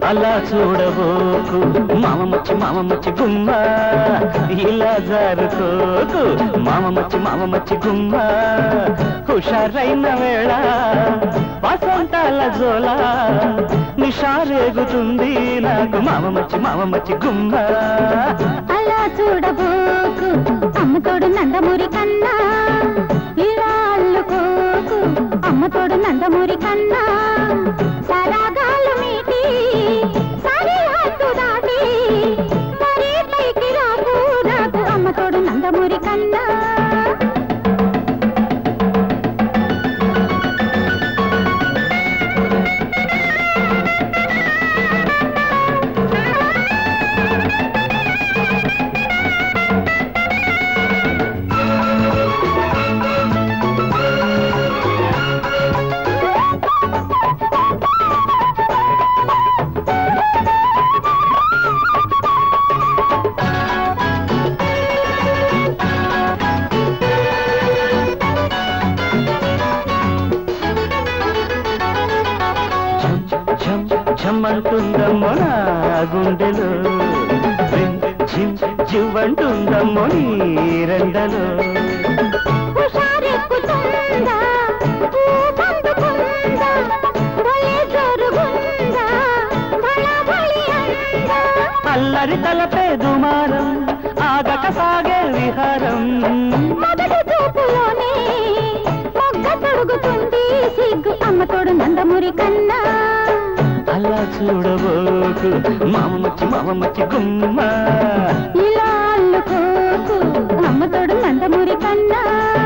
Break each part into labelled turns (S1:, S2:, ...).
S1: అలా చూడబోకు మామ మచ్చి గుమ్మ ఇలా జారుకోకు మామ మచ్చి గుమ్మ హుషారైన వేళ వసంతాల జోల నిషారేగుతుంది నాకు మామ మచ్చి గుమ్మ
S2: అలా చూడబోకు అమ్మతోడు నందమూరి కన్నా ఇలా అల్లుకోకు అమ్మతోడు నందమూరి కన్నా సరాగాలు మీటి సరి హద్దు దాటి మరీ పైకి రాకు నాకు అమ్మతోడు నందమూరి కన్నా
S1: ఝమ్మంటుందమ్మో నా గుండెలో చివ్వంటుందమ్మో నీ రెండలో అల్లరి తలపే దుమారం ఆగక సాగే విహారం
S2: మొదటి చూపులోనే మొగ్గ తొడుగుతుంది సిగ్గు అమ్మతోడు నందమూరి కన్నా
S1: అలా చూడబోకు మామ మచ్చి గుమ్మ
S2: ఇలా అల్లుకోకు అమ్మతోడు నందమూరి కన్నా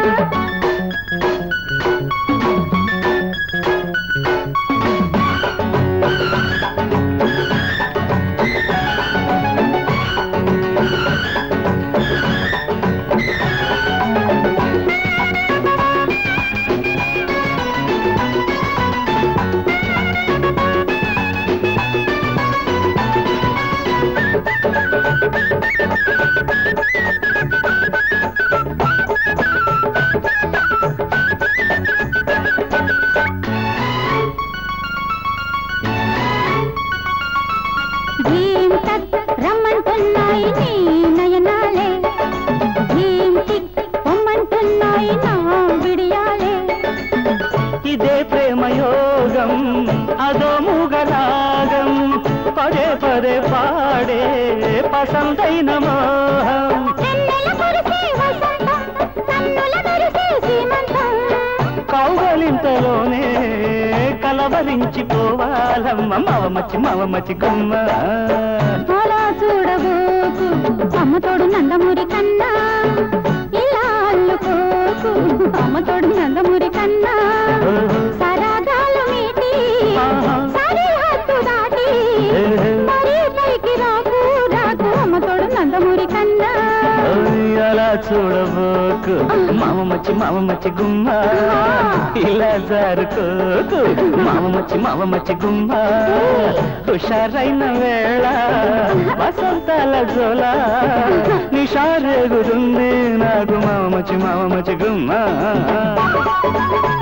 S2: రమ్మంటున్నాయి నీ నయనాలే భీం టిక్ పొమ్మంటున్నాయి నా విడియాలే
S1: ఇదే ప్రేమయోగం అదో మూగరాగం పదే పదే పాడే పసందైన మోహం కౌగలింతలోనే కలవరించిపోవాలమ్మ మావ మచ్చి గుమ్మ
S2: అలా చూడబోకు అమ్మతోడు నందమూరి కన్నా ఇలా అల్లుకోకు అమ్మతోడు నందమూరి కన్నా సరాగాలు మీటి సరి హద్దు దాటి మరీ పైకి రాకు అమ్మతోడు నందమూరి కన్నా
S1: అలా చూడబోకు మామ మచ్చి గుమ్మ ఇలా జారుకోకు మామ మచ్చి గుమ్మ హుషారైన వేళ వసంతాల జోల నిషారేగుతుంది నాకు మామ మచ్చి గుమ్మ